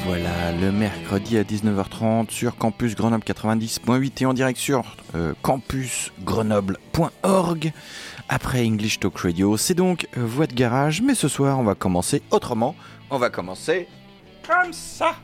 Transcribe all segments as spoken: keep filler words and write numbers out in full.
voilà, le mercredi à dix-neuf heures trente sur Campus Grenoble quatre-vingt-dix point huit et en direct sur euh, campus grenoble point org. Après English Talk Radio, c'est donc euh, Voix de Garage, mais ce soir on va commencer autrement. On va commencer comme ça.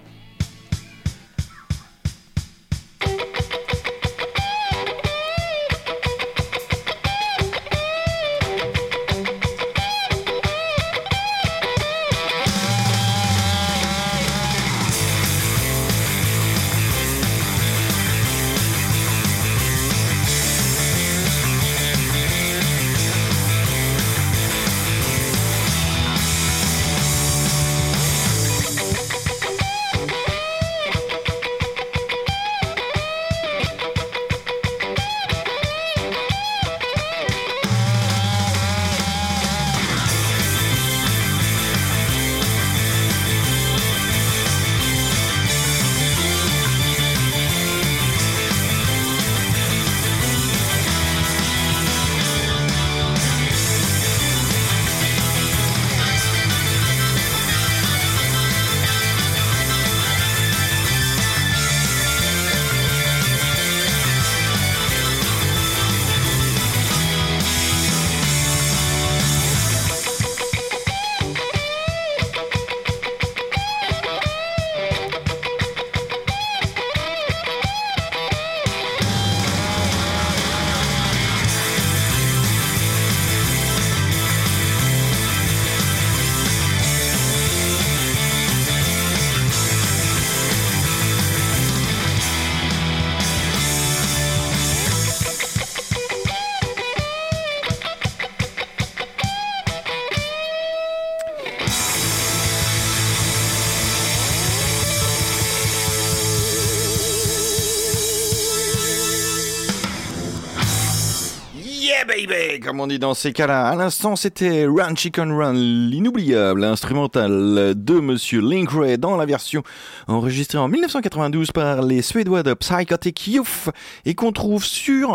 Comme on dit dans ces cas-là, à l'instant c'était Run Chicken Run, l'inoubliable instrumental de Monsieur Link Wray dans la version enregistrée en dix-neuf cent quatre-vingt-douze par les Suédois de Psychotic Youth et qu'on trouve sur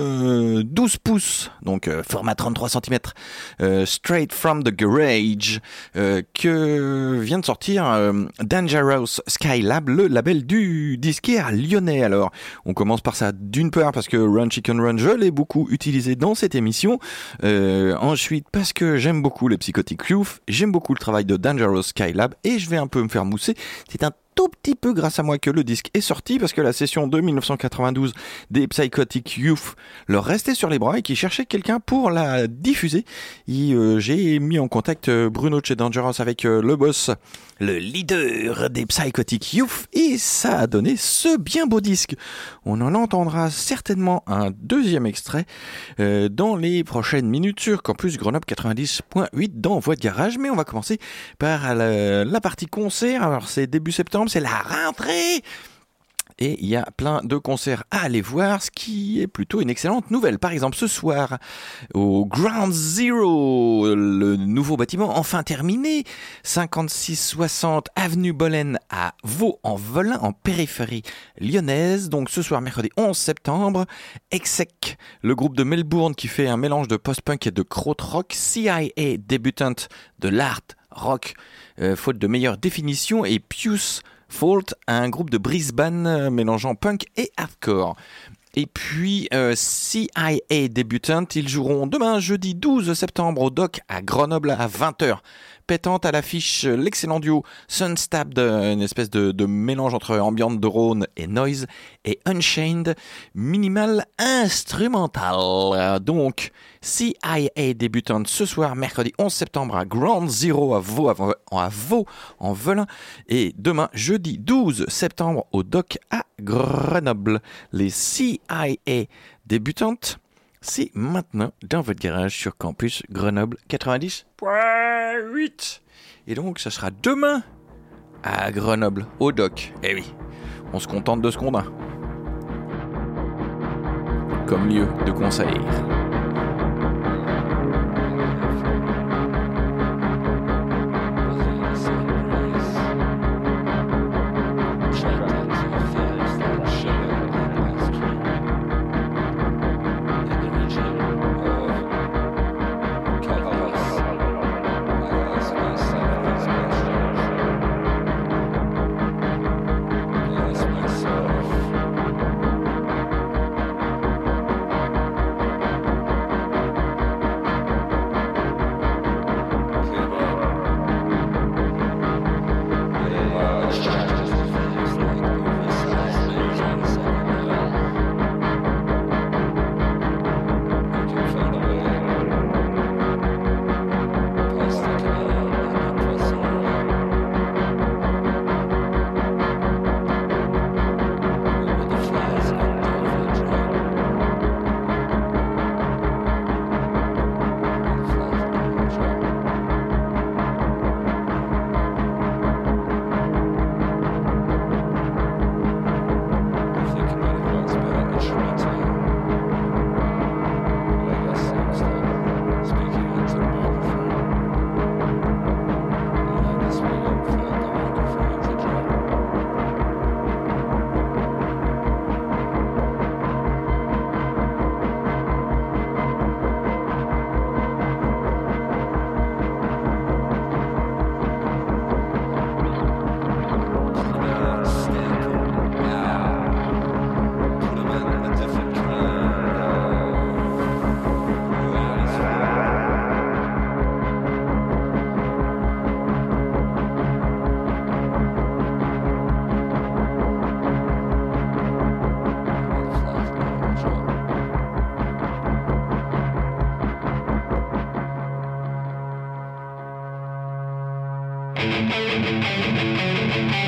le douze pouces, donc euh, format trente-trois centimètres, euh, Straight from the Garage, euh, que vient de sortir euh, Dangerous Skylab, le label du disquaire lyonnais. Alors, on commence par ça d'une part parce que Run Chicken Run, je l'ai beaucoup utilisé dans cette émission. Euh, ensuite, parce que j'aime beaucoup les Psychotic Youth, j'aime beaucoup le travail de Dangerous Skylab et je vais un peu me faire mousser. C'est un tout petit peu grâce à moi que le disque est sorti parce que la session de dix-neuf cent quatre-vingt-douze des Psychotic Youth leur restait sur les bras et qui cherchait quelqu'un pour la diffuser. Et euh, j'ai mis en contact Bruno de chez Dangerous avec euh, le boss, le leader des Psychotic Youth et ça a donné ce bien beau disque. On en entendra certainement un deuxième extrait euh, dans les prochaines minutes sur Campus Grenoble quatre-vingt-dix point huit dans Voix de Garage, mais on va commencer par la, la partie concert. Alors c'est début septembre, c'est la rentrée et il y a plein de concerts à aller voir, ce qui est plutôt une excellente nouvelle. Par exemple, ce soir, au Ground Zero, le nouveau bâtiment enfin terminé, cinquante-six soixante avenue Bolène à Vaux-en-Velin, en périphérie lyonnaise. Donc ce soir, mercredi onze septembre, Exec, le groupe de Melbourne qui fait un mélange de post-punk et de krautrock, C I A débutante de l'art rock, euh, faute de meilleure définition, et Pius Fault, un groupe de Brisbane euh, mélangeant punk et hardcore. Et puis euh, C I A débutante, ils joueront demain jeudi douze septembre au Dock à Grenoble à vingt heures. Pétante à l'affiche l'excellent duo Sunstabbed, une espèce de, de mélange entre ambient de Rhône et noise, et Unchained, minimal instrumental. Donc C I A débutante ce soir, mercredi onze septembre à Ground Zero à Vaux, à Vaux en Velin, et demain jeudi douze septembre au Dock à Grenoble. Les C I A débutantes, c'est maintenant dans votre garage sur Campus Grenoble quatre-vingt-dix point huit. Et donc, ça sera demain à Grenoble, au Dock. Eh oui, on se contente de ce qu'on a comme lieu de concert.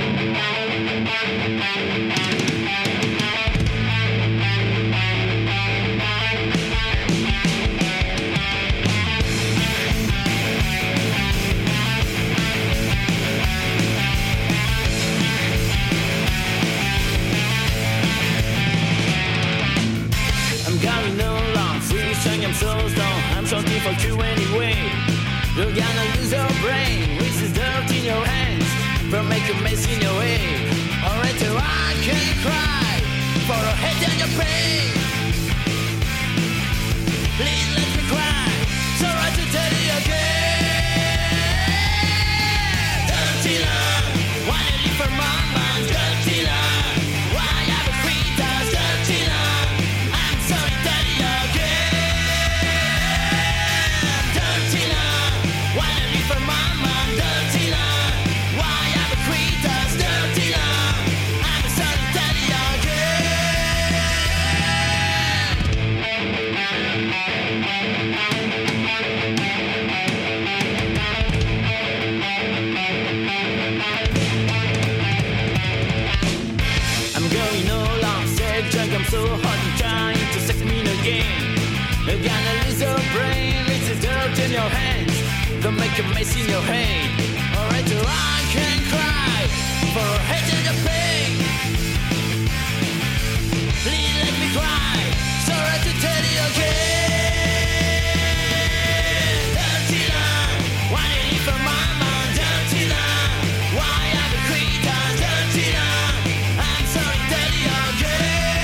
For you anyway, you're gonna lose your brain with this dirt in your hands, for make a mess in your head. Alright, so I can cry for a head and your pain. Please let me cry, so I to tell you again. Dirty love, why you live for my mind? Dirty love, why have a creatures? Dirty love, I'm sorry, tell you again. I'm so hot and trying to sex me again. You're gonna lose your brain, it's a dirt in your hands, don't make a mess in your head. Alright, so I can cry for a head and a pain. Please let me cry, sorry to tell you again. Dirty love, why you leave for my mind? Dirty love, why have a creator? Dirty love, I'm sorry to tell you again.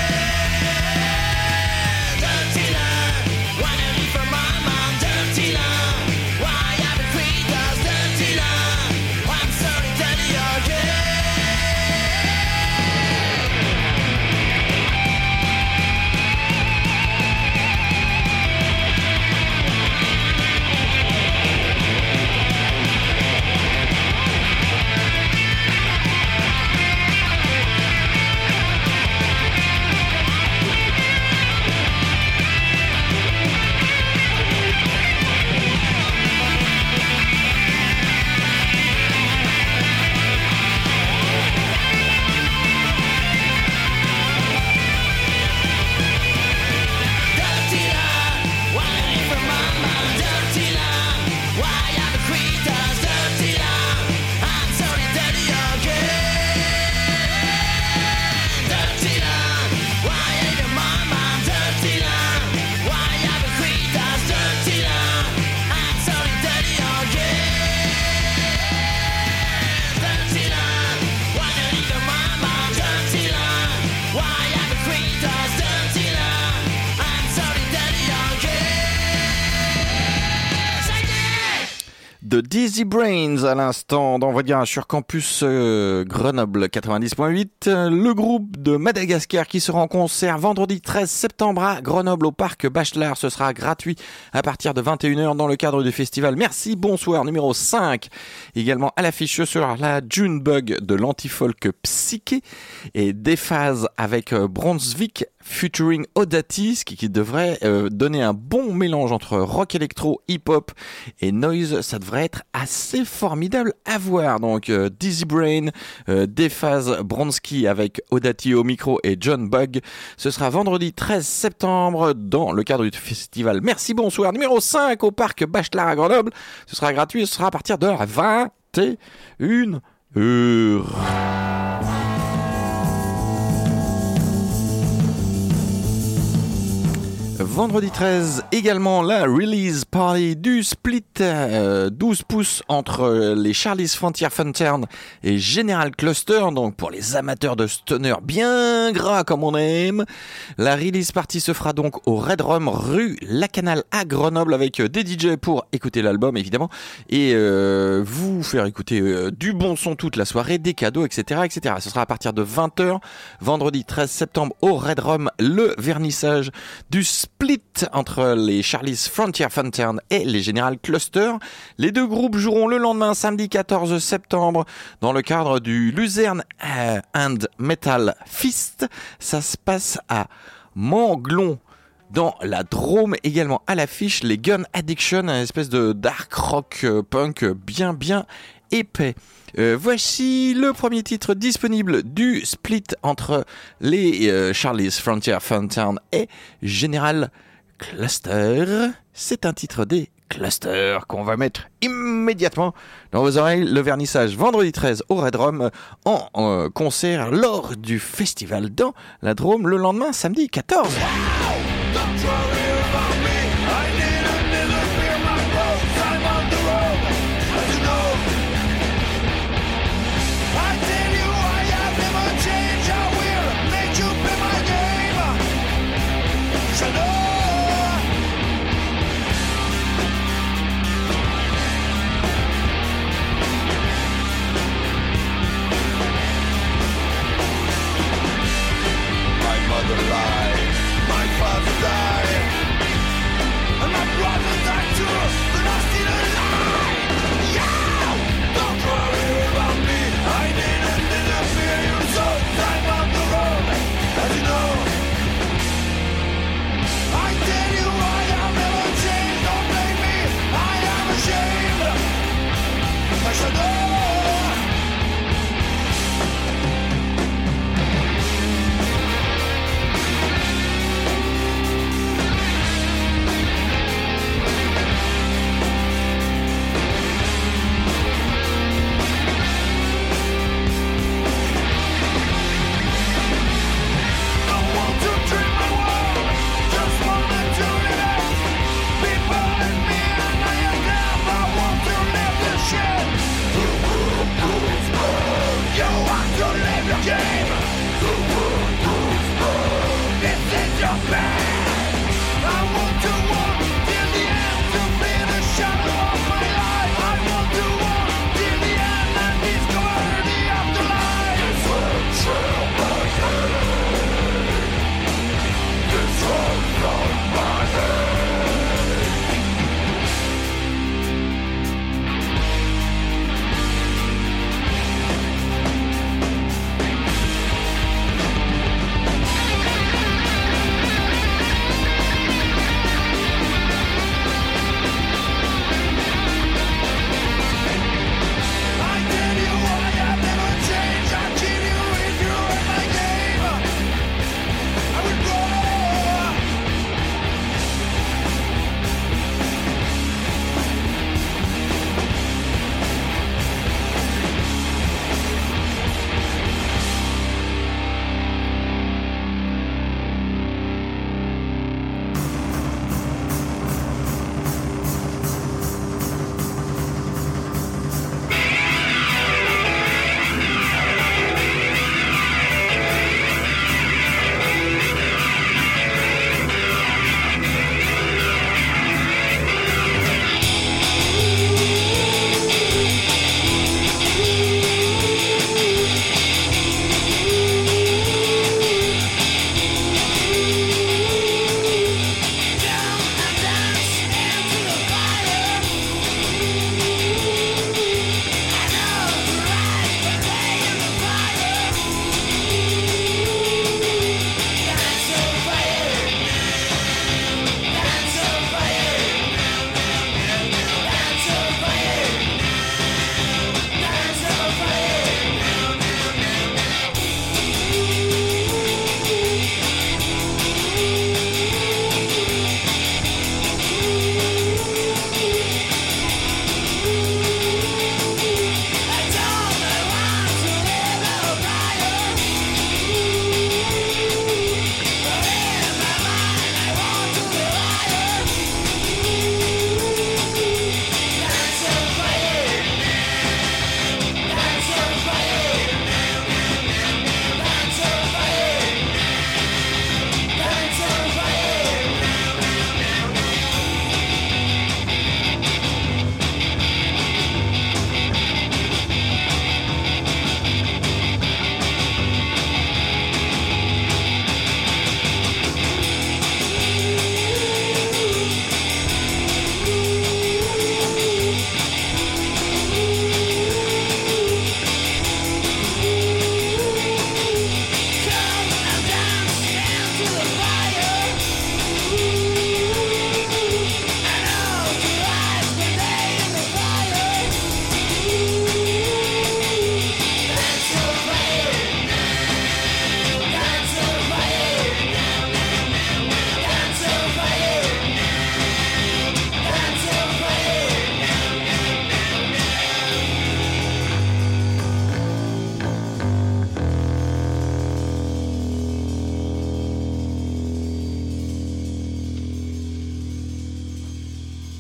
de Dizzy Brains à l'instant dans Voyage sur Campus euh, Grenoble quatre-vingt-dix point huit. Le groupe de Madagascar qui sera en concert vendredi treize septembre à Grenoble au parc Bachelard. Ce sera gratuit à partir de vingt et une heures dans le cadre du festival Merci Bonsoir numéro cinq. Également à l'affiche sur la Junebug de l'anti-folk psyché et Déphase avec Brunswick featuring Audatis qui, qui devrait euh, donner un bon mélange entre rock électro, hip-hop et noise. Ça devrait être assez formidable à voir. Donc euh, Dizzy Brain, euh, Déphase, Bronski avec Audati au micro et John Bug. Ce sera vendredi treize septembre dans le cadre du festival Merci Bonsoir numéro cinq au parc Bachelard à Grenoble. Ce sera gratuit, ce sera à partir de vingt et une heures. Vendredi treize, également la release party du split euh, douze pouces entre les Charlie's Frontier Fountain et General Cluster, donc pour les amateurs de stoner bien gras comme on aime. La release party se fera donc au Red Rum rue Lacanal à Grenoble avec des D J pour écouter l'album évidemment et euh, vous faire écouter euh, du bon son toute la soirée, des cadeaux, et cetera, et cetera. Ce sera à partir de vingt heures, vendredi treize septembre au Red Rum, le vernissage du split entre les Charlie's Frontier Fountain et les General Cluster. Les deux groupes joueront le lendemain, samedi quatorze septembre, dans le cadre du Luzerne and Metal Fest. Ça se passe à Manglon, dans la Drôme. Également à l'affiche, les Gun Addiction, une espèce de dark rock punk bien bien épais. Euh, voici le premier titre disponible du split entre les euh, Charlie's Frontier Funtown et General Cluster. C'est un titre des Cluster qu'on va mettre immédiatement dans vos oreilles. Le vernissage vendredi treize au Red Room en euh, concert lors du festival dans la Drôme le lendemain samedi quatorze. My mother lied, my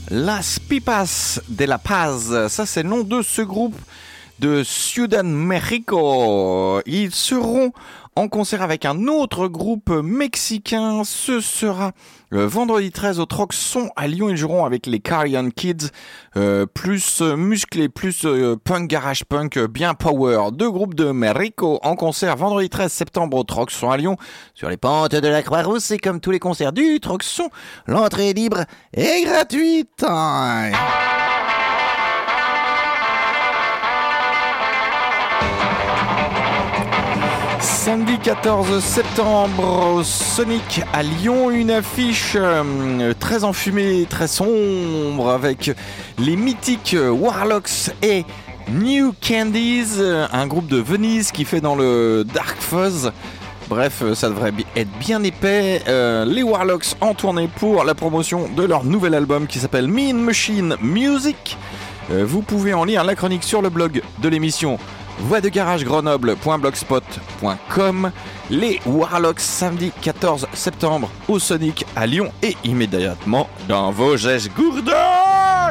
Las Pipas de la Paz, ça c'est le nom de ce groupe de Ciudad México. Ils seront en concert avec un autre groupe mexicain. Ce sera euh, vendredi treize au Troxon à Lyon. Ils joueront avec les Carrion Kids, euh, plus euh, musclés, plus euh, punk, garage punk, euh, bien power. Deux groupes de México en concert vendredi treize septembre au Troxon à Lyon, sur les pentes de la Croix-Rousse. Et comme tous les concerts du Troxon, l'entrée est libre et gratuite. Samedi quatorze septembre au Sonic à Lyon, une affiche euh, très enfumée, très sombre avec les mythiques Warlocks et New Candies, un groupe de Venise qui fait dans le Dark Fuzz. Bref, ça devrait être bien épais. Euh, les Warlocks en tournée pour la promotion de leur nouvel album qui s'appelle Mean Machine Music. Euh, vous pouvez en lire la chronique sur le blog de l'émission voix de garage grenoble point blogspot point com. Les Warlocks samedi quatorze septembre au Sonic à Lyon et immédiatement dans vos gestes gourdins.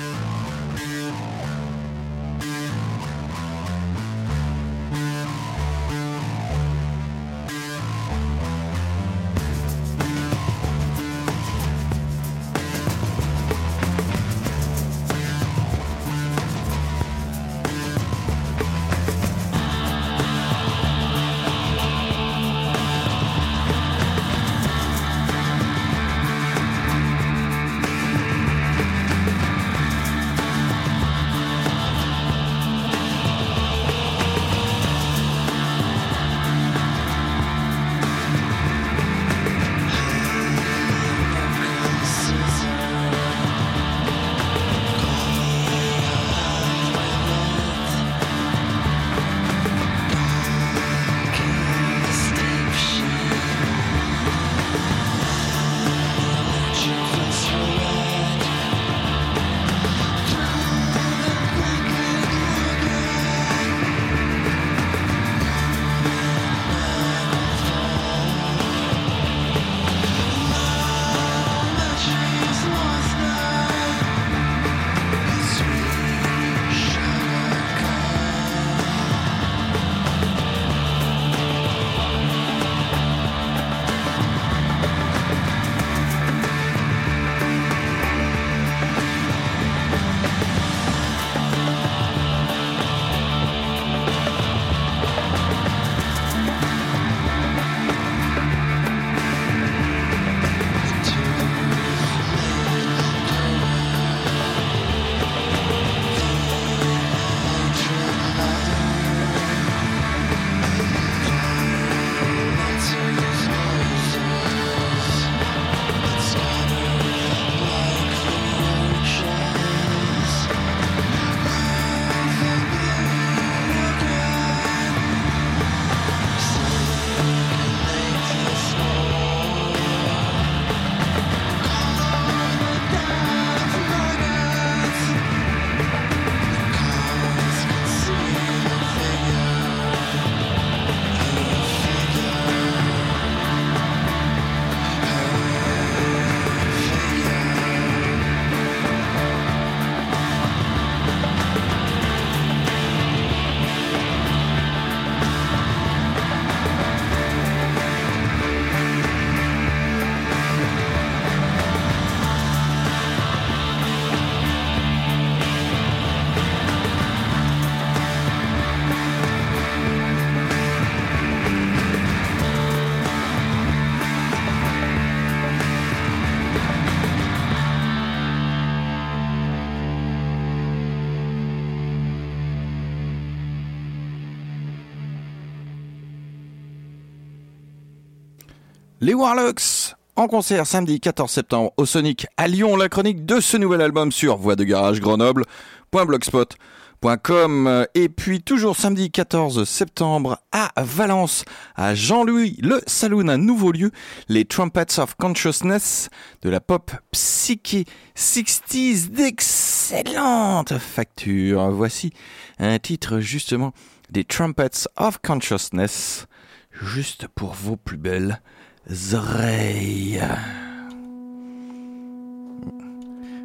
Les Warlocks en concert samedi quatorze septembre au Sonic à Lyon. La chronique de ce nouvel album sur voix de garage grenoble point blogspot point com. Et puis toujours samedi quatorze septembre à Valence, à Jean-Louis le Saloon, un nouveau lieu, les Trumpets of Consciousness, de la pop psyché soixante d'excellente facture. Voici un titre justement des Trumpets of Consciousness, juste pour vos plus belles oreilles.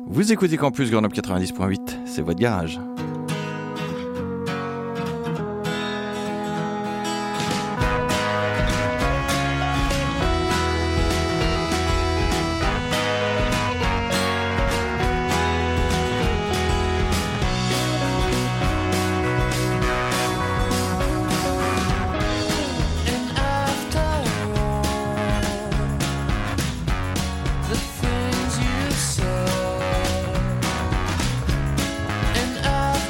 Vous écoutez Campus Grenoble quatre-vingt-dix point huit, c'est votre garage. Things you said, and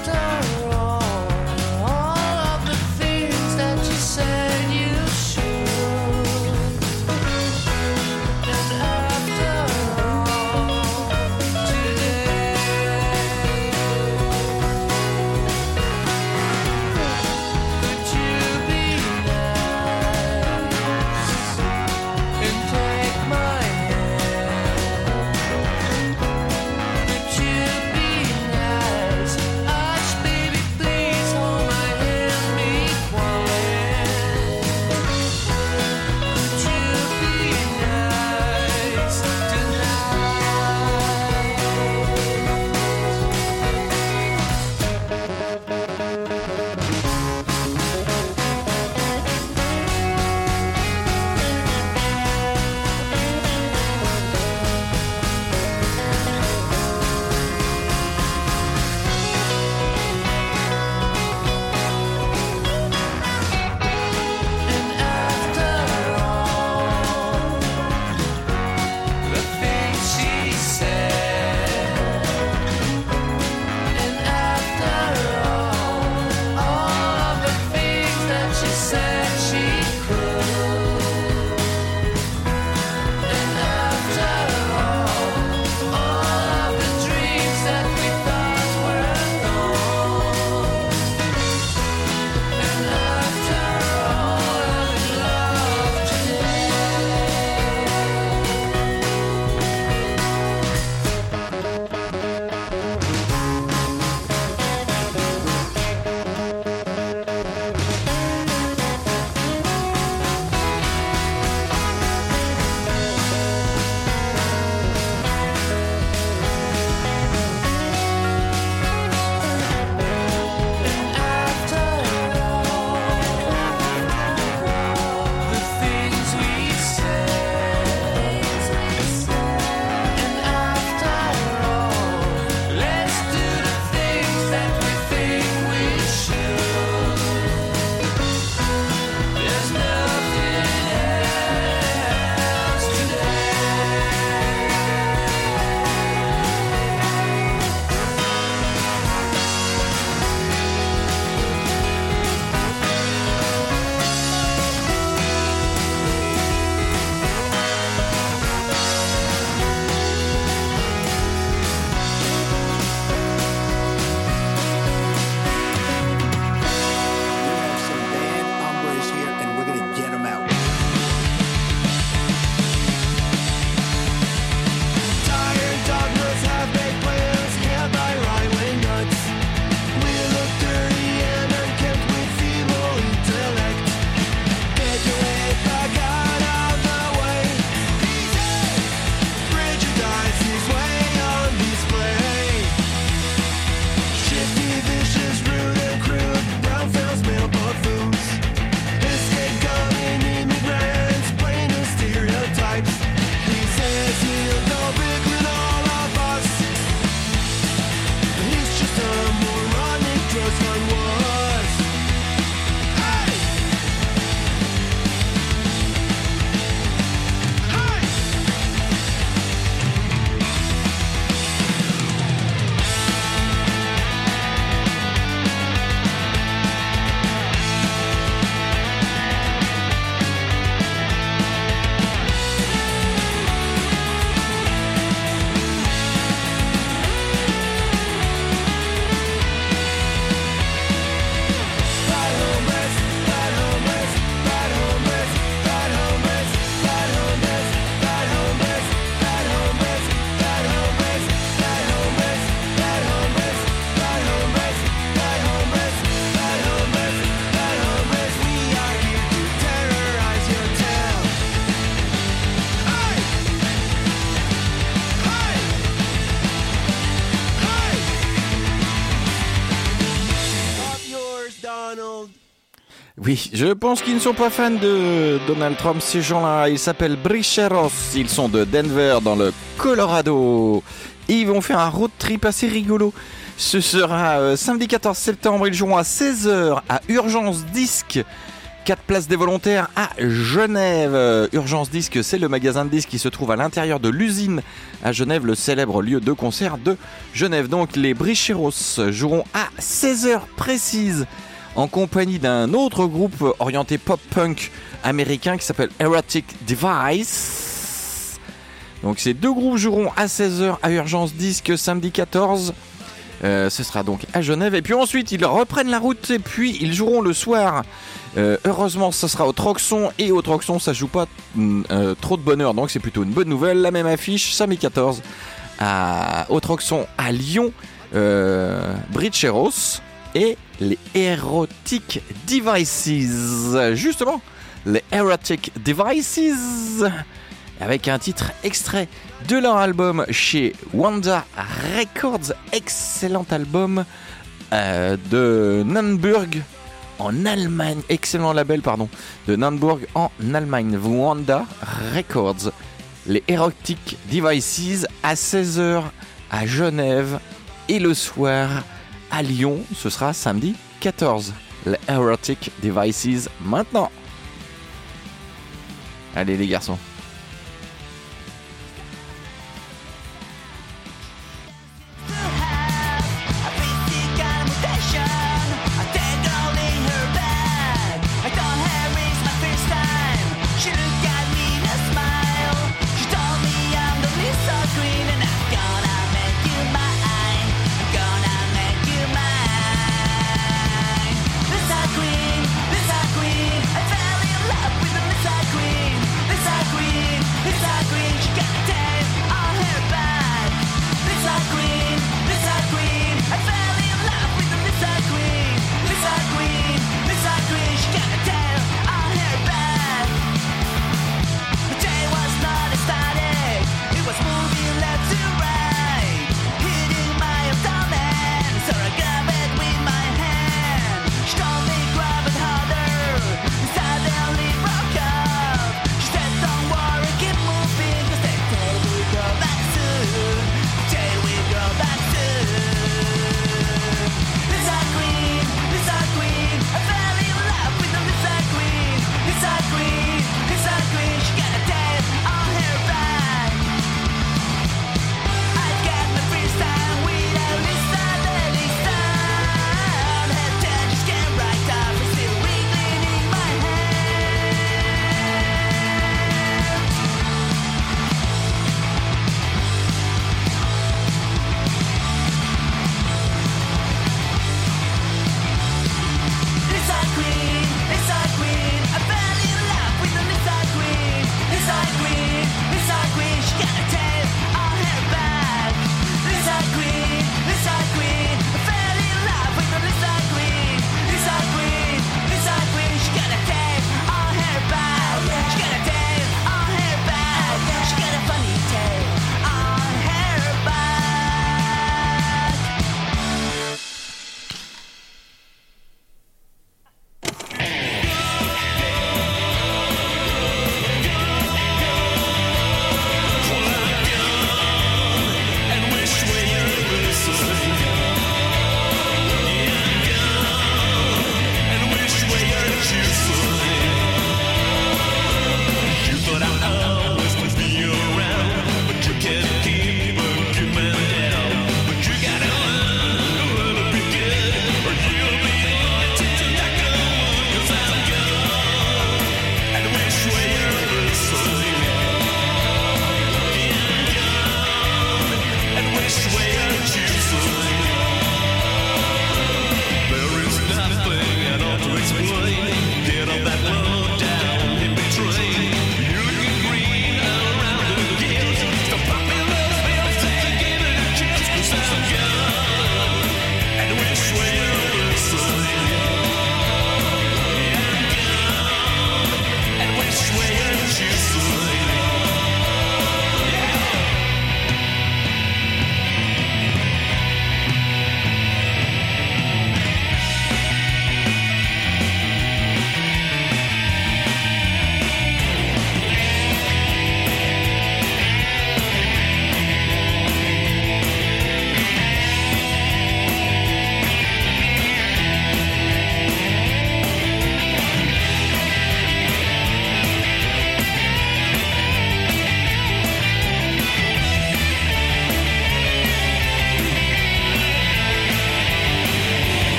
Oui, je pense qu'ils ne sont pas fans de Donald Trump, ces gens-là. Ils s'appellent Bricheros, ils sont de Denver, dans le Colorado. Et ils vont faire un road trip assez rigolo. Ce sera euh, samedi quatorze septembre, ils joueront à seize heures à Urgence Disque. quatre places des volontaires à Genève. Euh, Urgence Disque, c'est le magasin de disques qui se trouve à l'intérieur de l'usine à Genève, le célèbre lieu de concert de Genève. Donc les Bricheros joueront à seize heures précises en compagnie d'un autre groupe orienté pop-punk américain qui s'appelle Erotic Device. Donc ces deux groupes joueront à seize heures à Urgence Disque samedi quatorze. Euh, ce sera donc à Genève. Et puis ensuite, ils reprennent la route et puis ils joueront le soir. Euh, heureusement, ça sera au Troxon. Et au Troxon, ça joue pas euh, trop de bonheur. Donc c'est plutôt une bonne nouvelle. La même affiche, samedi quatorze à, au Troxon à Lyon. Euh, Bricheros et les Erotic Devices. Justement, les Erotic Devices. Avec un titre extrait de leur album chez Wanda Records, excellent album euh, de Nürnberg en Allemagne, excellent label pardon, de Nürnberg en Allemagne, Wanda Records, les Erotic Devices à seize heures à Genève et le soir à Lyon, ce sera samedi quatorze, les Erotic Devices maintenant. Allez les garçons. Queen, Lisa Queen,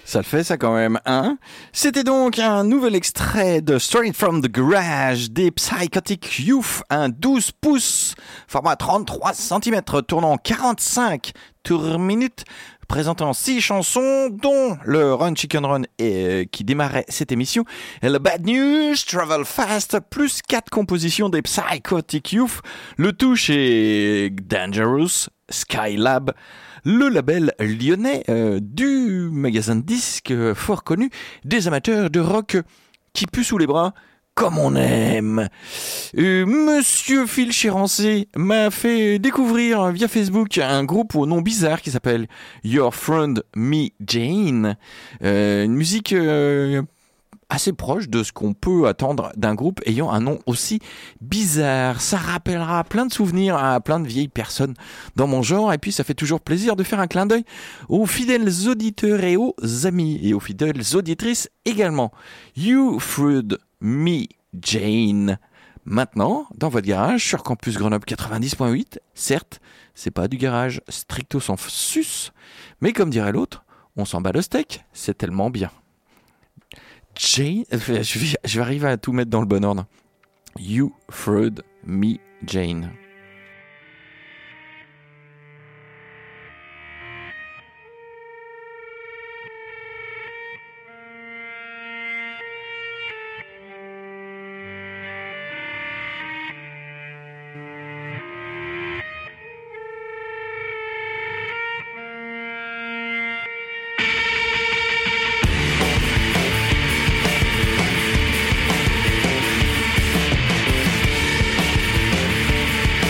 Ça le fait, ça, quand même, hein? C'était donc un nouvel extrait de Straight from the Garage des Psychotic Youth, un douze pouces, format trente-trois centimètres, tournant quarante-cinq tours minutes, présentant six chansons, dont le Run Chicken Run et, euh, qui démarrait cette émission, et le Bad News, Travel Fast, plus quatre compositions des Psychotic Youth, le tout chez Dangerous, Skylab, le label lyonnais euh, du magasin de disques euh, fort connu des amateurs de rock qui puent sous les bras comme on aime. Euh, Monsieur Phil Chérancé m'a fait découvrir via Facebook un groupe au nom bizarre qui s'appelle Your Friend Me Jane, euh, une musique euh, assez proche de ce qu'on peut attendre d'un groupe ayant un nom aussi bizarre. Ça rappellera plein de souvenirs à plein de vieilles personnes dans mon genre, et puis ça fait toujours plaisir de faire un clin d'œil aux fidèles auditeurs et aux amis, et aux fidèles auditrices également. You Friend Me Jane. Maintenant, dans votre garage, sur Campus Grenoble quatre-vingt-dix point huit, certes, c'est pas du garage stricto sensus, mais comme dirait l'autre, on s'en bat le steak, c'est tellement bien. Jane, je vais, je vais arriver à tout mettre dans le bon ordre. You Friend Me Jane. Thank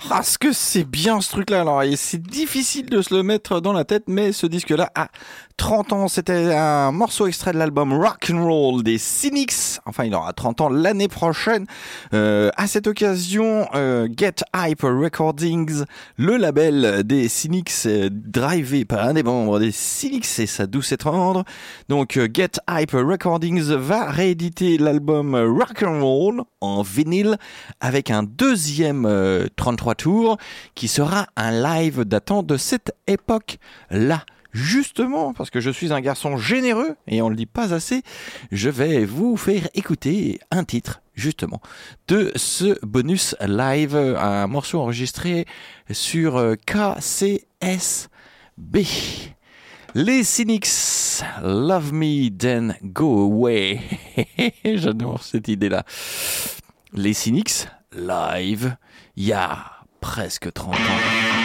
Ah, ce que c'est bien ce truc-là. Alors, et c'est difficile de se le mettre dans la tête, mais ce disque-là a trente ans. C'était un morceau extrait de l'album Rock and Roll des Cynics. Enfin, il aura trente ans l'année prochaine. Euh, à cette occasion, euh, Get Hype Recordings, le label des Cynics, euh, drivé par un des membres des Cynics et sa douce et tendre. Donc, euh, Get Hype Recordings va rééditer l'album Rock and Roll en vinyle avec un deuxième euh, trente-trois tours qui sera un live datant de cette époque-là. Justement, parce que je suis un garçon généreux, et on ne le dit pas assez, je vais vous faire écouter un titre, justement, de ce bonus live, un morceau enregistré sur K C S B. Les Cynics, Love Me Then Go Away. J'adore cette idée-là. Les Cynics, live, il y a presque trente ans.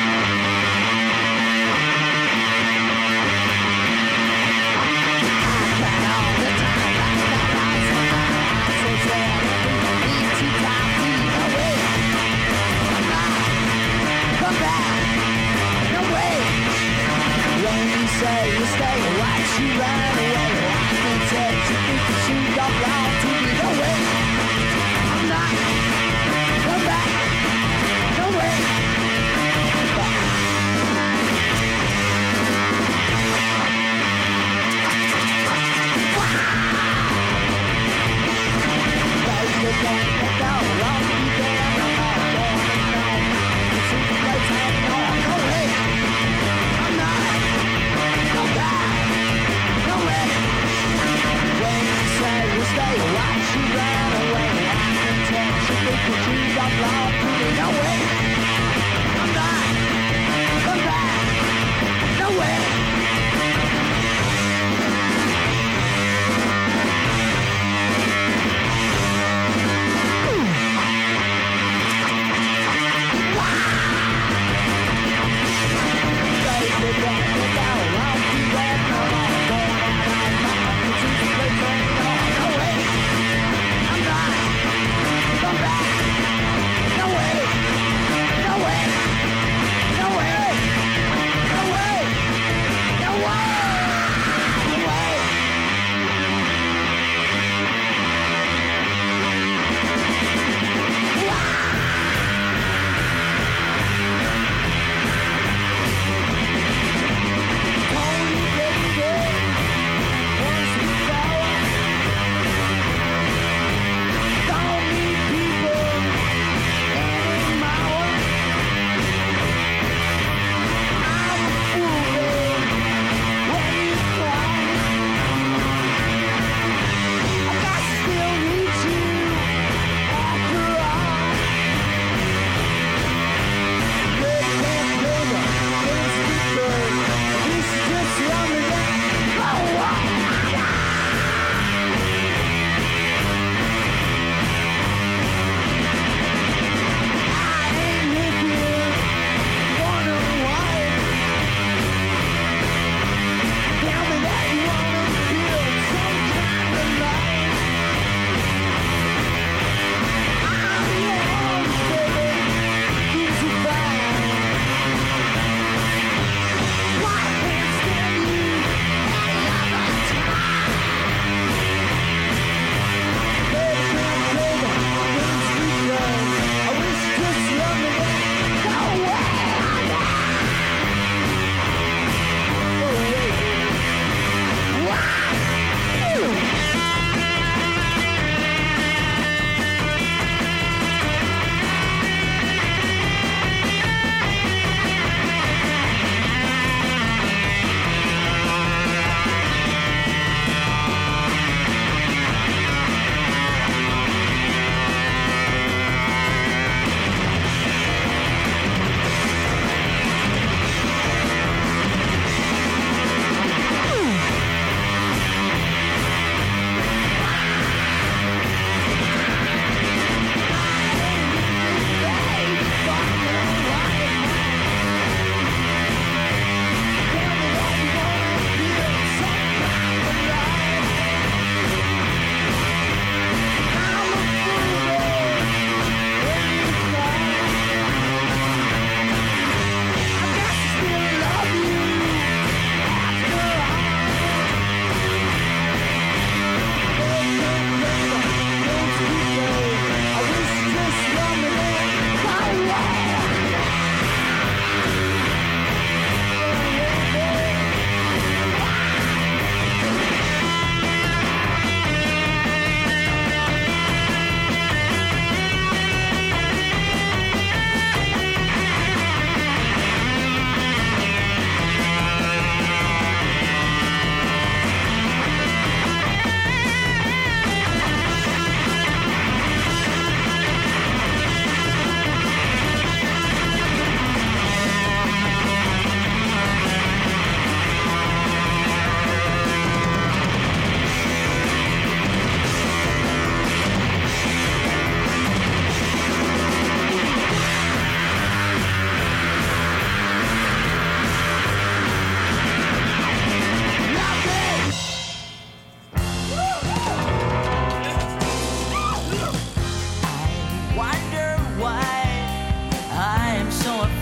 Say you stay, watch you run away. I can tell you think that you don't belong to me. No way, I'm not. Come back, no way. Baby, don't let go. Won't be there no more. Don't let go. It's in the place hanging on. No way, I'm not. Come back, no way. When you say you stay, watch you run away. I can tell you think that you don't belong to me. No way, I'm not. Come back, no way. Baby, don't let go. Won't be there no more. Going out on my own. It's in the place hanging on. No way, I'm not. Come back, no way. No way, no way. No way, no way. No way.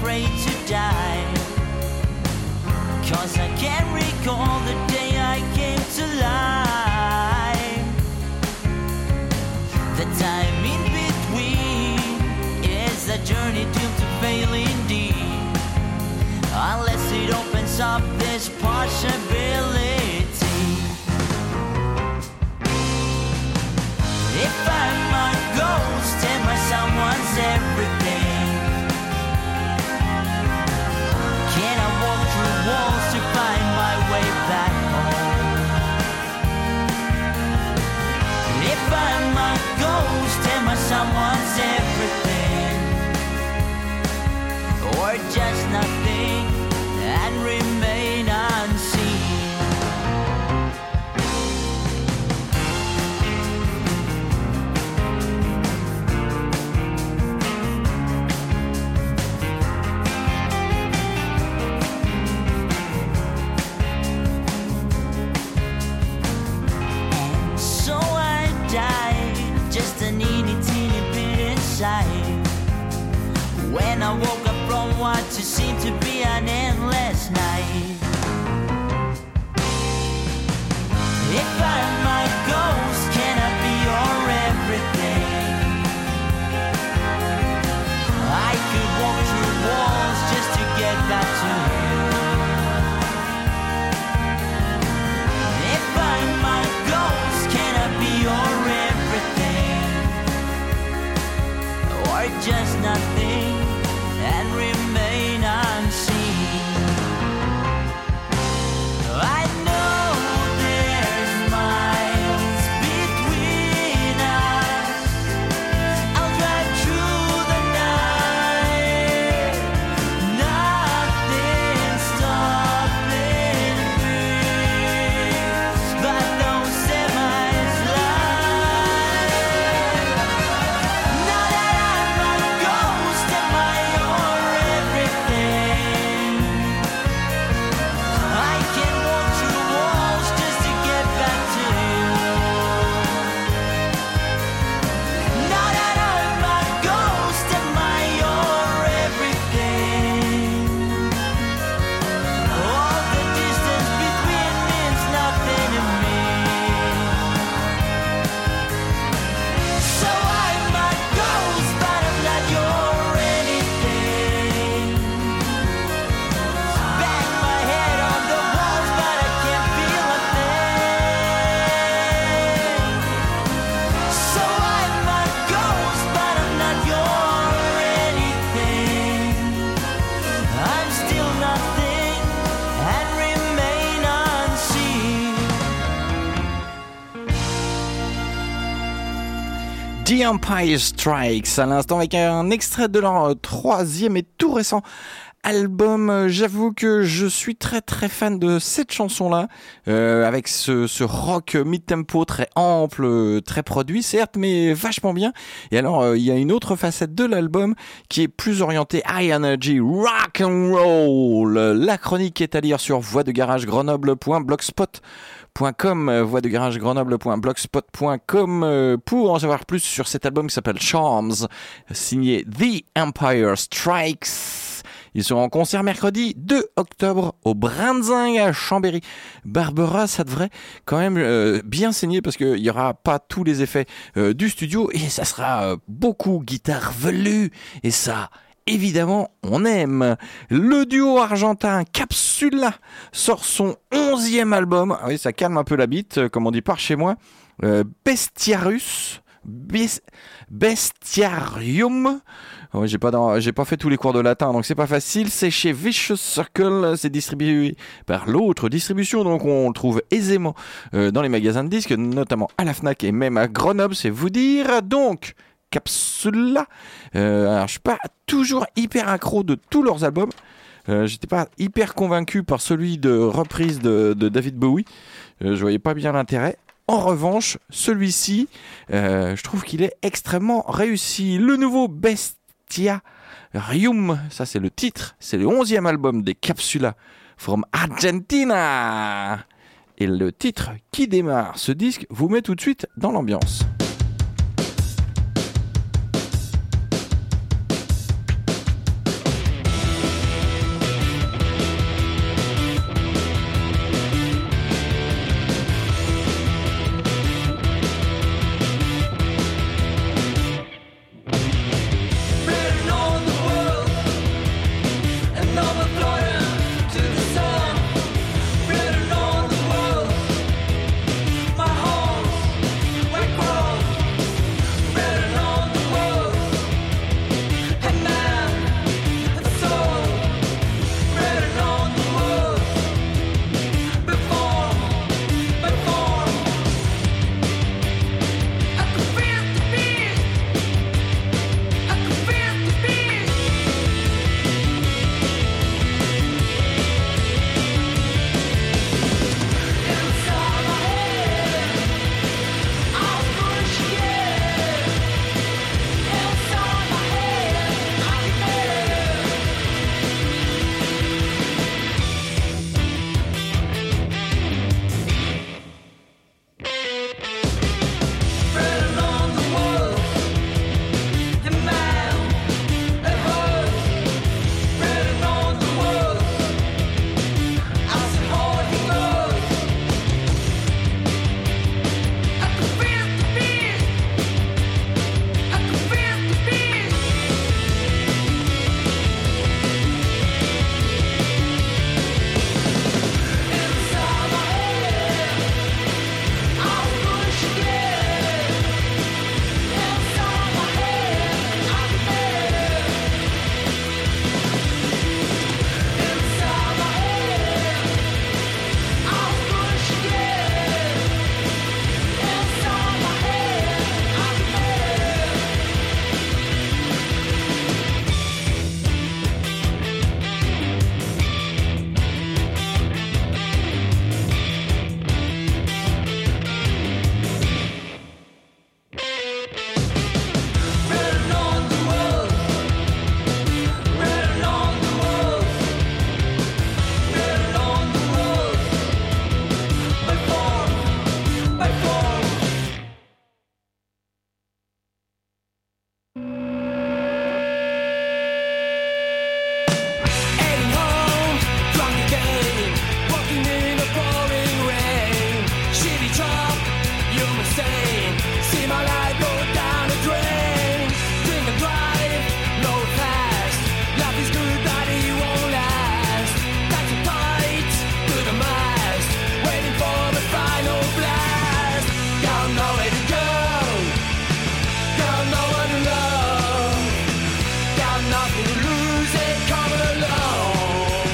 afraid to die, 'cause I can't recall the day I came to life. The time in between is a journey doomed to fail indeed, unless it opens up this possibility. If I'm a ghost, am I someone's everything? Can I walk through walls to find my way back home? If I'm a ghost, am I someone's everything? Or just nothing and remain unseen? Just a teeny, teeny bit inside. When I woke up from what seemed to be an endless night. If I'm a ghost, can I be your everything? I could walk through walls just to get back to you. If I'm a ghost, can I be your everything? Or just nothing and remain unseen? I know there's miles between us. I'll drive through the night, nothing stopping me but those semis light. Now that I'm a ghost, am I your everything? I can walk through walls just to get back to you. Now that I'm a ghost, am I your everything? All the distance between means nothing to me. So I'm a ghost, but I'm not your anything. Bang my head on the walls, but I can't feel a thing. So I'm a ghost, but I'm not your anything. I'm still nothing and remain unseen. The Empire Strikes à l'instant avec un extrait de leur troisième et tout récent album. J'avoue que je suis très très fan de cette chanson-là, euh, avec ce, ce rock mid-tempo très ample, très produit certes, mais vachement bien. Et alors euh, il y a une autre facette de l'album qui est plus orientée high energy, rock and roll. La chronique est à lire sur voix de garage grenoble point blogspot point com, voix de garage grenoble point blogspot point com, pour en savoir plus sur cet album qui s'appelle Charms, signé The Empire Strikes. Ils seront en concert mercredi deux octobre au Brinzing à Chambéry. Barbara, ça devrait quand même euh, bien saigner parce qu'il n'y aura pas tous les effets euh, du studio et ça sera euh, beaucoup guitare velue et ça, évidemment, on aime. Le duo argentin Capsula sort son onzième album. Ah oui, ça calme un peu la bite, comme on dit par chez moi. Euh, Bestiarus. Bes- Bestiarium. Oh, j'ai pas dans, j'ai pas fait tous les cours de latin, donc c'est pas facile. C'est chez Vicious Circle, c'est distribué par l'autre distribution, donc on le trouve aisément euh, dans les magasins de disques, notamment à la Fnac et même à Grenoble, c'est vous dire. Donc Capsula. Euh, alors je suis pas toujours hyper accro de tous leurs albums. Euh, j'étais pas hyper convaincu par celui de reprise de, de David Bowie. Euh, je voyais pas bien l'intérêt. En revanche, celui-ci, euh, je trouve qu'il est extrêmement réussi. Le nouveau Bestiarium, ça c'est le titre, c'est le onzième album des Capsula from Argentina. Et le titre qui démarre ce disque vous met tout de suite dans l'ambiance. nothing to lose, ain't coming along.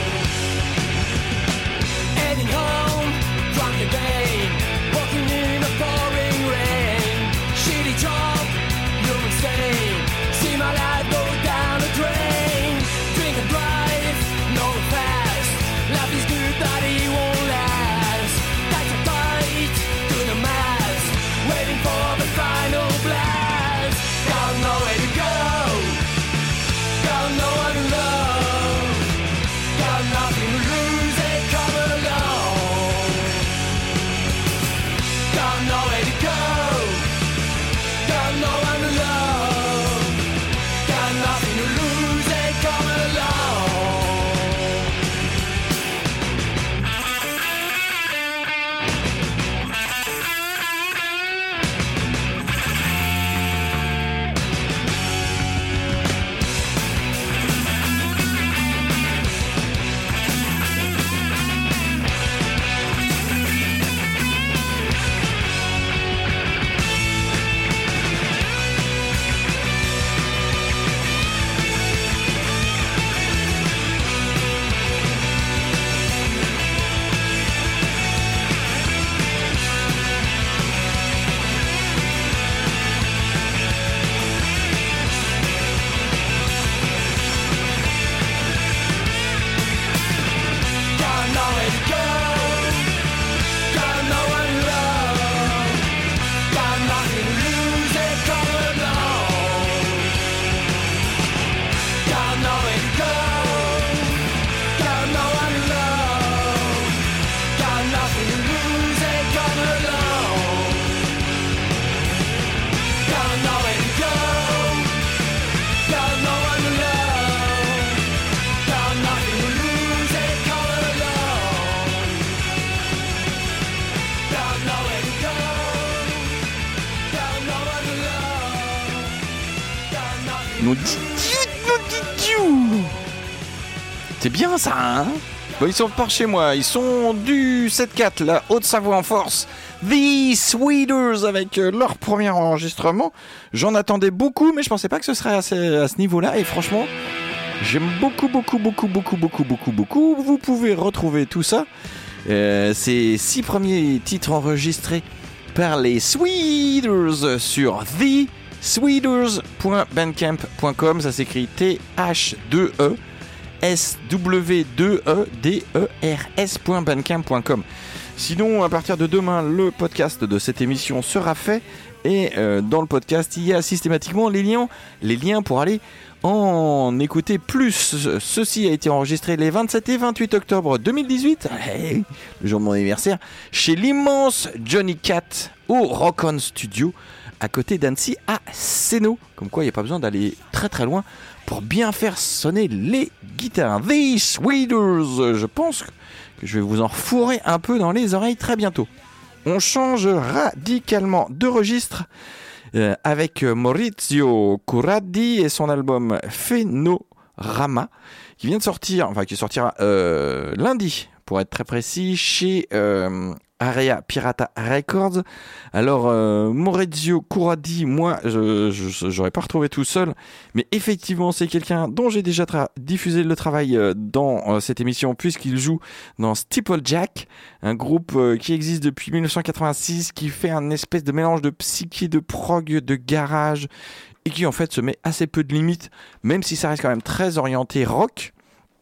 Heading home, drunk again, walking in a pouring rain. Shitty job, you're insane. See my life go down the drain. Drink and drive, no fast. Life is good, but it won't last. Tight so tight to the mast, waiting for the final blast. Got nowhere to go, got no one to love, got nothing to lose, ain't coming along. Got nowhere to go, got no one to love, got nothing to lose, ain't coming along. Got nowhere to go, got no one to love, got nothing to lose, ain't coming along. Got nowhere to go, got no one to love, got nothing to lose, ain't coming along. Got nowhere to go, got no one to love, got nothing to lose, ain't coming along. Got nowhere to go, got no one to love, got nothing. Nous dit nous dit C'est bien ça, hein? Bon, ils sont par chez moi, ils sont du sept quatre, la Haute-Savoie en force. The Sweeters avec euh, leur premier enregistrement. J'en attendais beaucoup, mais je pensais pas que ce serait à ce, à ce niveau-là. Et franchement, j'aime beaucoup, beaucoup, beaucoup, beaucoup, beaucoup, beaucoup, beaucoup. Vous pouvez retrouver tout ça. Euh, ces six premiers titres enregistrés par les Sweeters sur the sweeters point bandcamp point com. Ça s'écrit T H deux E S W deux E D E R S point bandcamp point com. Sinon, à partir de demain, le podcast de cette émission sera fait. Et euh, dans le podcast, il y a systématiquement les liens, les liens pour aller en écouter plus. Ceci a été enregistré les vingt-sept et vingt-huit octobre deux mille dix-huit, hey, le jour de mon anniversaire, chez l'immense Johnny Cat au Rock On Studio, à côté d'Annecy à Sénaux. Comme quoi, il n'y a pas besoin d'aller très très loin pour bien faire sonner les guitares. The Sweeters, je pense que je vais vous en fourrer un peu dans les oreilles très bientôt. On change radicalement de registre euh, avec Maurizio Curadi et son album Phenorama qui vient de sortir, enfin qui sortira euh, lundi pour être très précis, chez euh, Area Pirata Records. Alors euh, Maurizio Curadi, moi je, je j'aurais pas retrouvé tout seul, mais effectivement c'est quelqu'un dont j'ai déjà tra- diffusé le travail euh, dans euh, cette émission, puisqu'il joue dans Steeplejack, un groupe euh, qui existe depuis dix-neuf cent quatre-vingt-six, qui fait un espèce de mélange de psyché, de prog, de garage, et qui en fait se met assez peu de limites, même si ça reste quand même très orienté rock.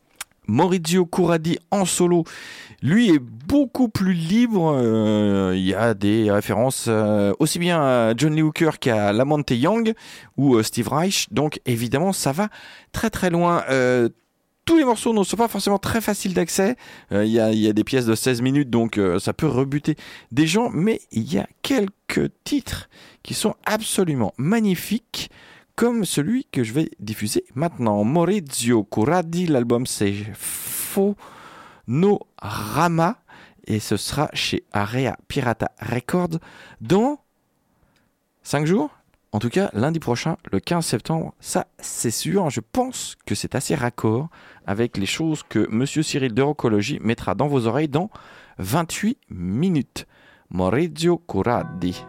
Maurizio Curadi en solo, lui, est beaucoup plus libre. Euh, il y a des références euh, aussi bien à John Lee Hooker qu'à Lamonte Young ou euh, Steve Reich. Donc évidemment, ça va très très loin. Euh, tous les morceaux ne sont pas forcément très faciles d'accès. Euh, il y a, il y a des pièces de seize minutes, donc euh, ça peut rebuter des gens. Mais il y a quelques titres qui sont absolument magnifiques, comme celui que je vais diffuser maintenant. Maurizio Curadi, l'album c'est Phenorama et ce sera chez Area Pirata Records dans cinq jours. En tout cas, lundi prochain, le quinze septembre, ça c'est sûr. Je pense que c'est assez raccord avec les choses que Monsieur Cyril de Rockology mettra dans vos oreilles dans vingt-huit minutes. Maurizio Curadi.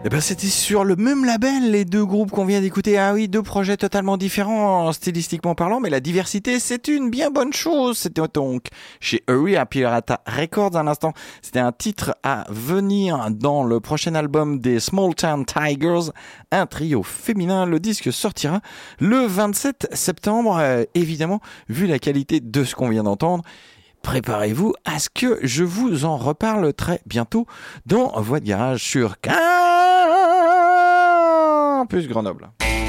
Eh ben, c'était sur le même label, les deux groupes qu'on vient d'écouter. Ah oui, deux projets totalement différents, stylistiquement parlant, mais la diversité, c'est une bien bonne chose. C'était donc chez Hurry Up Pirata Records un instant. C'était un titre à venir dans le prochain album des Small Town Tigers, un trio féminin. Le disque sortira le vingt-sept septembre. Euh, évidemment, vu la qualité de ce qu'on vient d'entendre, préparez-vous à ce que je vous en reparle très bientôt dans Voix de Garage sur Campus Grenoble.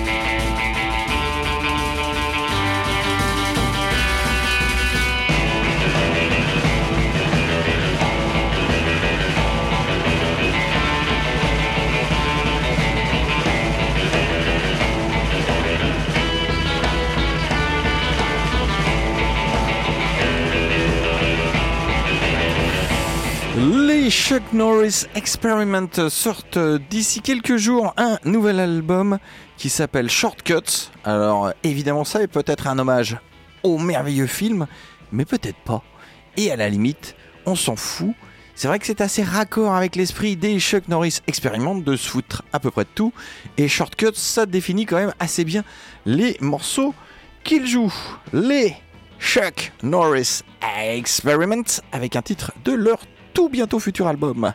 Les Chuck Norris Experiment sortent d'ici quelques jours un nouvel album qui s'appelle Shortcuts. Alors évidemment ça est peut-être un hommage au merveilleux film, mais peut-être pas. Et à la limite, on s'en fout. C'est vrai que c'est assez raccord avec l'esprit des Chuck Norris Experiment de se foutre à peu près de tout. Et Shortcuts, ça définit quand même assez bien les morceaux qu'ils jouent. Les Chuck Norris Experiment avec un titre de leur tout bientôt futur album.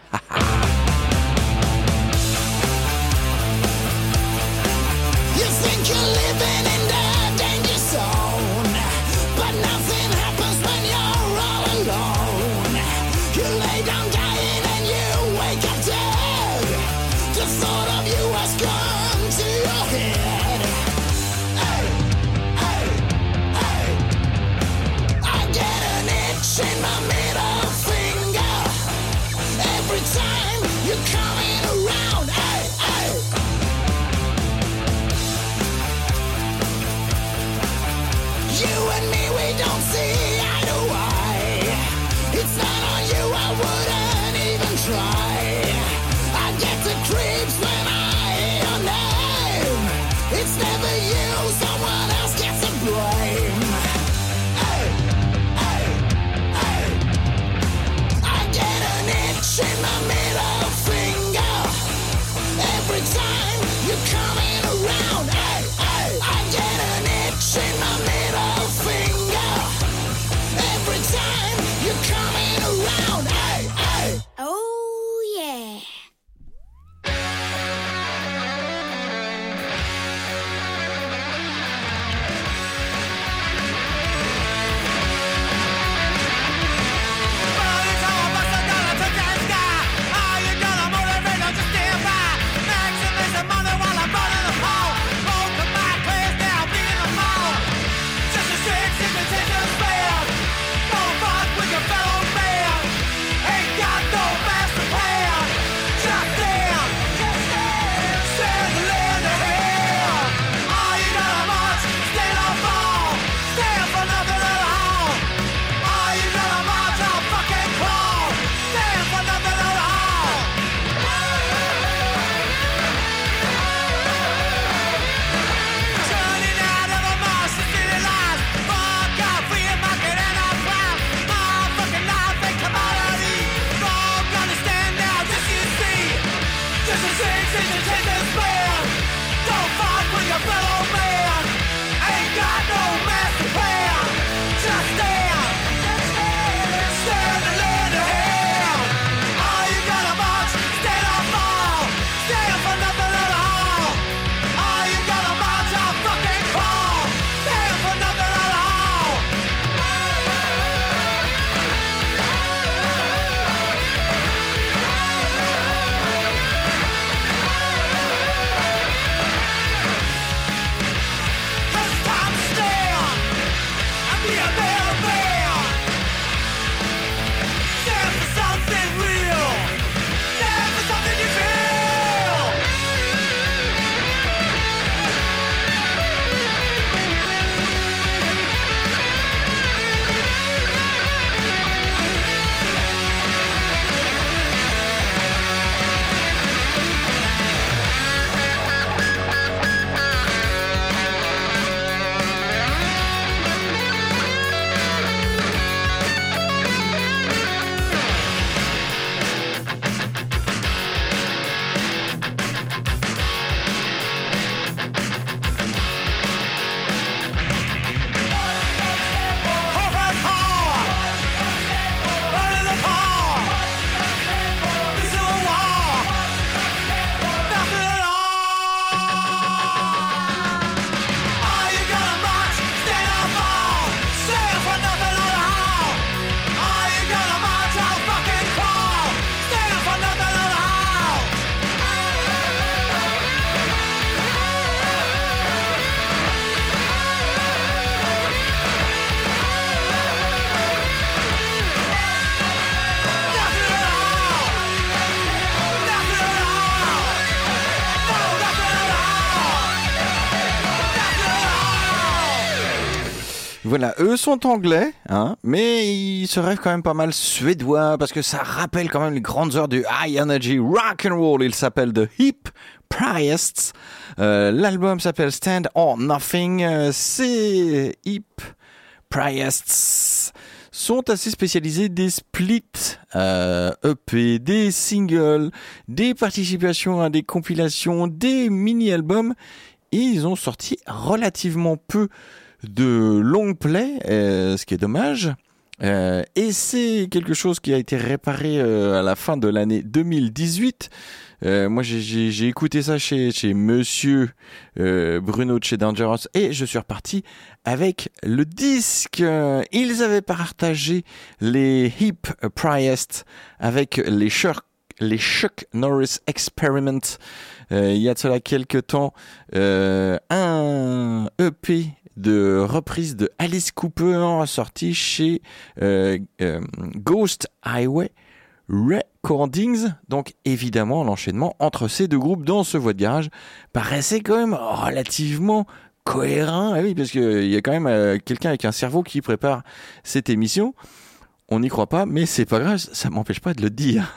Voilà, eux sont anglais, hein, mais ils se rêvent quand même pas mal suédois parce que ça rappelle quand même les grandes heures du high energy rock and roll. Il s'appelle The Hip Priests. Euh, l'album s'appelle Stand or Nothing. Euh, c'est Hip Priests sont assez spécialisés des splits, euh, E P, des singles, des participations à des compilations, des mini-albums. Et ils ont sorti relativement peu de long play, euh, ce qui est dommage. Euh, et c'est quelque chose qui a été réparé euh, à la fin de l'année deux mille dix-huit. Euh, moi, j'ai, j'ai, j'ai écouté ça chez, chez Monsieur euh, Bruno de chez Dangerous et je suis reparti avec le disque. Ils avaient partagé les Hip Priests avec les Chuck, les Chuck Norris Experiment. Euh, il y a de cela quelques temps, euh, un E P de reprise de Alice Cooper sorti chez euh, euh, Ghost Highway Recordings. Donc évidemment l'enchaînement entre ces deux groupes dans ce Voix de Garage paraissait quand même relativement cohérent. Ah oui, parce qu'il y a quand même euh, quelqu'un avec un cerveau qui prépare cette émission. On n'y croit pas, mais c'est pas grave, ça m'empêche pas de le dire.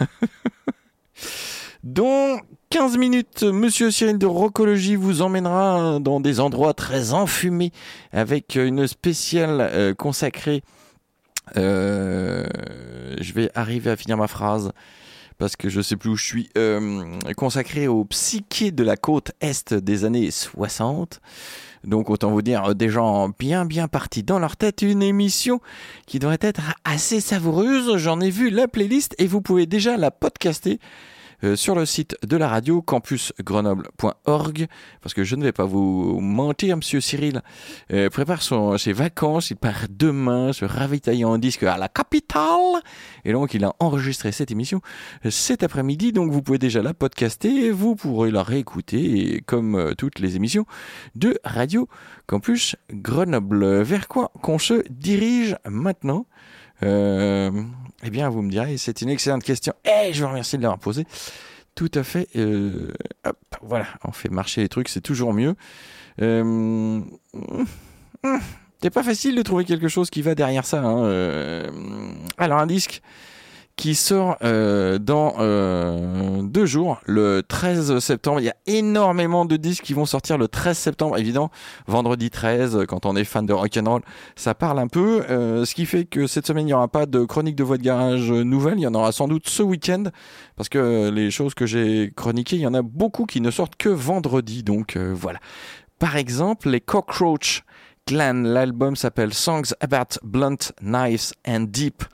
Dans quinze minutes, Monsieur Cyril de Rockologie vous emmènera dans des endroits très enfumés avec une spéciale euh, consacrée. Euh, je vais arriver à finir ma phrase parce que je sais plus où je suis. Euh, consacrée au psyché de la côte est des années soixante. Donc autant vous dire des gens bien bien partis dans leur tête, une émission qui devrait être assez savoureuse. J'en ai vu la playlist et vous pouvez déjà la podcaster Euh, sur le site de la radio campus grenoble point org, parce que je ne vais pas vous mentir, Monsieur Cyril euh, prépare son, ses vacances, il part demain se ravitailler en disque à la capitale, et donc il a enregistré cette émission euh, cet après-midi, donc vous pouvez déjà la podcaster et vous pourrez la réécouter, et, comme euh, toutes les émissions de Radio Campus Grenoble. Vers quoi qu'on se dirige maintenant? Euh, eh bien, vous me direz, c'est une excellente question. Et je vous remercie de l'avoir posée. Tout à fait. Euh, hop, voilà, on fait marcher les trucs, c'est toujours mieux. Euh, c'est pas facile de trouver quelque chose qui va derrière ça. Hein. Euh, alors, un disque qui sort euh, dans euh, deux jours, le treize septembre. Il y a énormément de disques qui vont sortir le treize septembre. Évidemment, vendredi treize, quand on est fan de rock'n'roll, ça parle un peu. Euh, ce qui fait que cette semaine, il n'y aura pas de chronique de Voix de Garage nouvelle. Il y en aura sans doute ce week-end, parce que les choses que j'ai chroniquées, il y en a beaucoup qui ne sortent que vendredi. Donc euh, voilà. Par exemple, les Cockroach Clan. L'album s'appelle Songs About Blunt Knives and Deep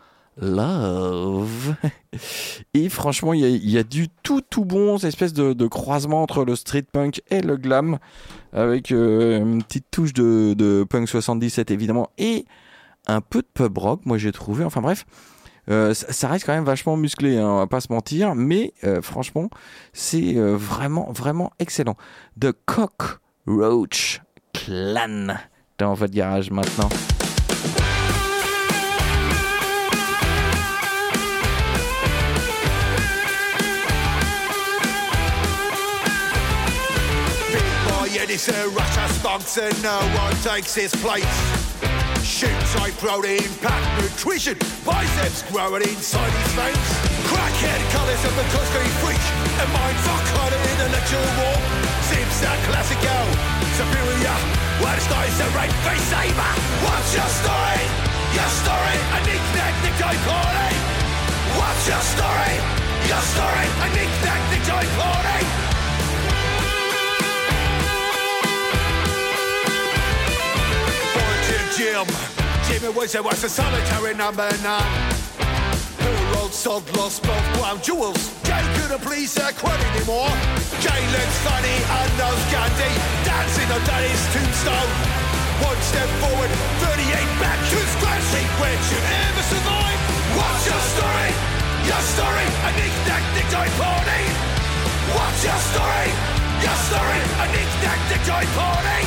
Love. Et franchement, il y a, il y a du tout tout bon, cette espèce de, de croisement entre le street punk et le glam, avec euh, une petite touche de, de punk soixante-dix-sept évidemment, et un peu de pub rock, moi j'ai trouvé. Enfin bref, euh, ça, ça reste quand même vachement musclé, hein, on va pas se mentir, mais euh, franchement, c'est euh, vraiment vraiment excellent. The Cockroach Clan dans votre garage maintenant. It's a rush of stonks and no one takes his place. Shoots high protein, packed nutrition, biceps growing inside his veins. Crackhead colours of the Tuscany freak, and mindfuck on an intellectual war. Seems that classic girl, superior, worst eyes a rape face saber. What's your story? Your story, a knick-knack, nick-die party. What's your story? Your story, a knick-knack, nick-die party. Jim. Jimmy was a, was a solitary number nine. Who rolled sod, lost both crown jewels. Jay couldn't please her quite anymore. Jay looks funny and knows Gandhi, dancing on Daddy's tombstone. One step forward, thirty-eight back, two scratch. Where'd you ever survive? What's your story? Your story, a knick-knack, nick-die party. What's your story? Your story, a knick-knack, nick-die party.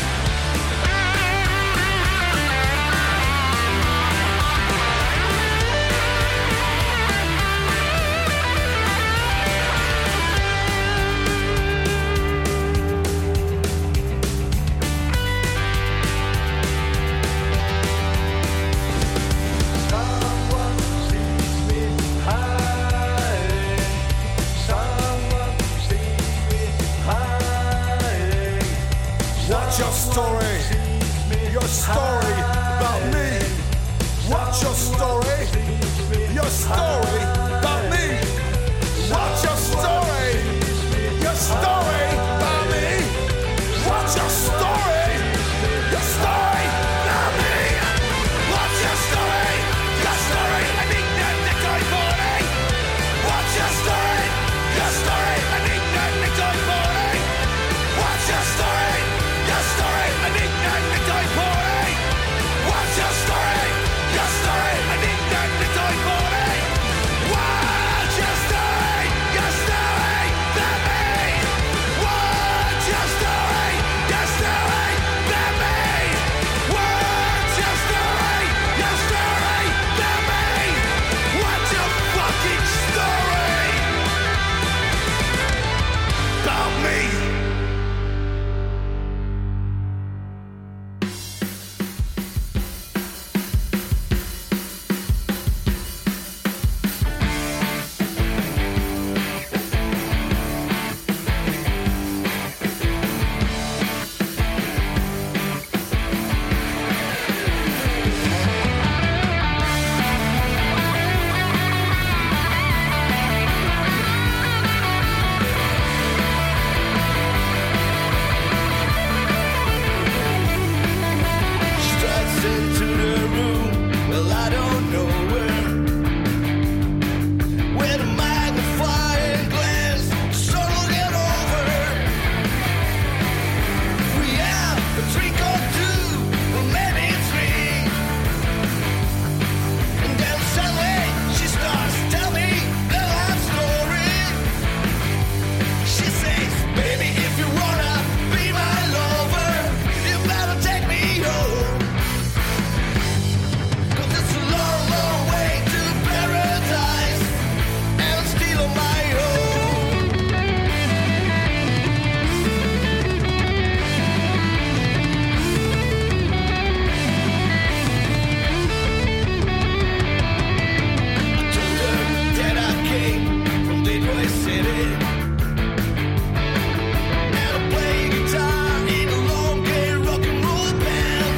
story? Your story about me. What's your story? Your story about me. What's your story? Your story about me. What's your story? Your story about me. What's your story? Your story. I need that Nicoy body. What's your story? Your story. I need that Nicoy body. What's your story? Your story. I need that Nicoy body. What's your story? Your story. I need that Nicoy body. What's your story? Your story about me. What's your story? Your story about me. What's your story? Your story about me. What's your fucking story about me? Struts into the room, well I don't know where. With a magnifying glass, so get over. We have a drink or two, or maybe three. And then suddenly she starts to tell me the life story. She says, baby, if you wanna be my lover, you better take me home. 'Cause it's a long, long way to paradise, and I'm still on my own. I told her that I came from Detroit City, and I play guitar in a long gay rock and roll band.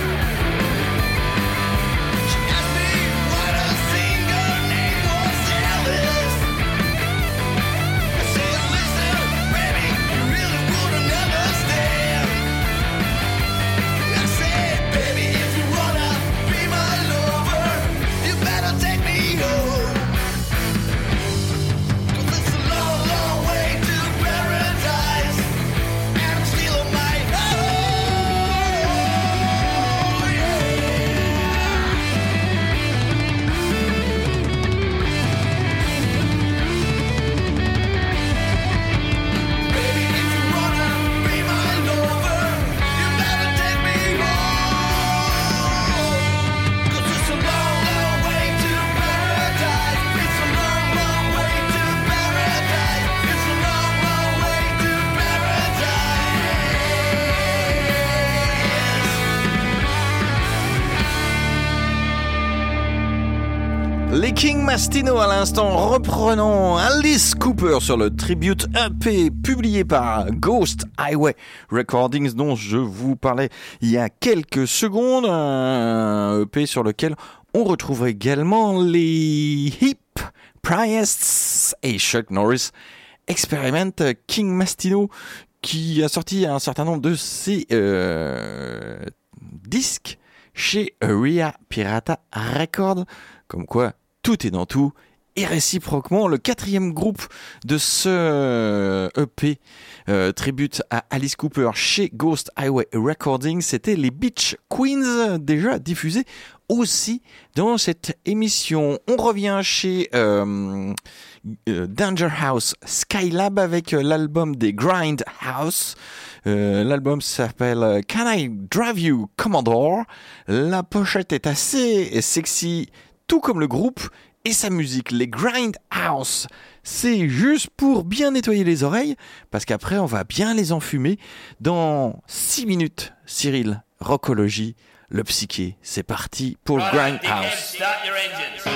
She asked me why the singer name was Alice. I said, listen, baby, you really wouldn't understand. I said, baby, if you wanna be my lover, you better take me home. 'Cause it's a long, long way to paradise, and I'm still on my own. Yeah. Baby, if you wanna be my lover, you better take me home. 'Cause it's a long, long way to paradise. It's a long, long way to paradise. It's a long, long way to paradise. Les King Mastino à l'instant, reprenant Alice Cooper sur le tribute E P publié par Ghost Highway Recordings dont je vous parlais il y a quelques secondes, un E P sur lequel on retrouve également les Hip Priest et Chuck Norris Experiment. King Mastino qui a sorti un certain nombre de ses euh, disques chez Ria Pirata Records, comme quoi tout est dans tout. Et réciproquement, le quatrième groupe de ce E P euh, tribute à Alice Cooper chez Ghost Highway Recording, c'était les Beach Queens, déjà diffusés aussi dans cette émission. On revient chez euh, euh, Danger House Skylab avec euh, l'album des Grind House. Euh, l'album s'appelle Can I Drive You Commodore. La pochette est assez sexy, tout comme le groupe et sa musique. Les Grind House, c'est juste pour bien nettoyer les oreilles, parce qu'après on va bien les enfumer. Dans six minutes, Cyril, Rockologie, le psyché, c'est parti pour Right, Grind dickheads, House. start your engines.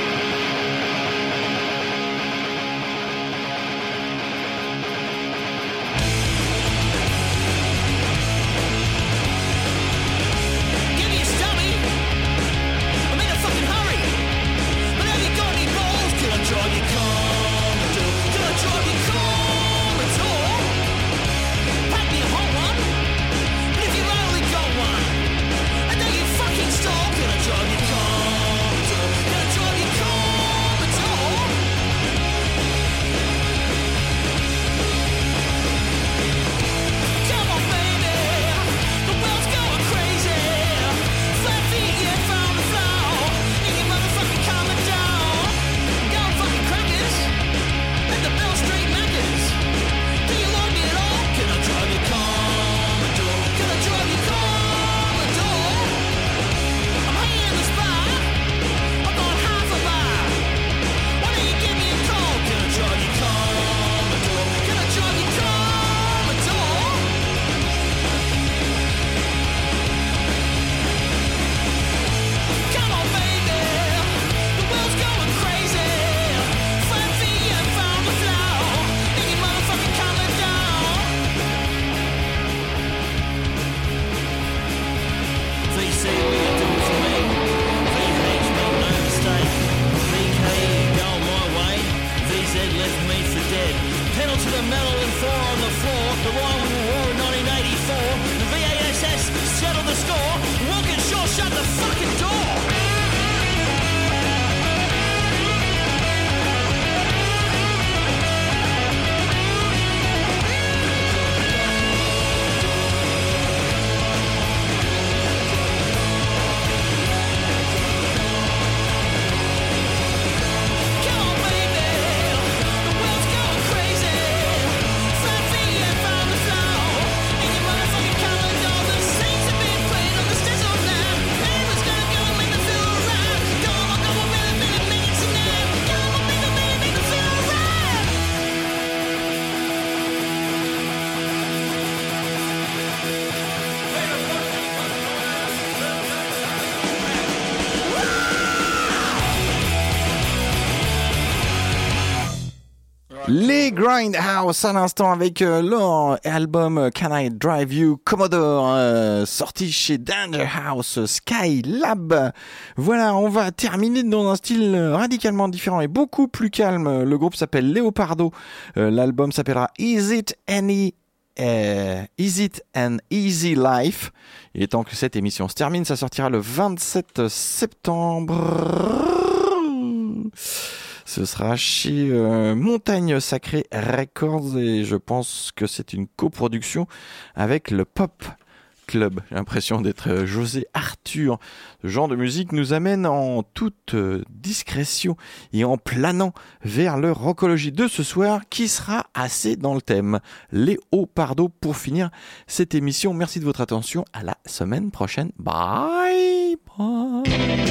Grindhouse à l'instant avec euh, leur album Can I Drive You Commodore, euh, sorti chez Danger House Skylab. Voilà, on va terminer dans un style radicalement différent et beaucoup plus calme. Le groupe s'appelle Leopardo. Euh, l'album s'appellera Is It Any Uh, Is It an Easy Life? Il est temps que cette émission se termine. Ça sortira le vingt-sept septembre. Ce sera chez euh, Montagne Sacrée Records et je pense que c'est une coproduction avec le Pop Club. J'ai l'impression d'être José Arthur. Ce genre de musique nous amène en toute discrétion et en planant vers le rockologie de ce soir qui sera assez dans le thème. Leopardo pour finir cette émission. Merci de votre attention. À la semaine prochaine. Bye bye.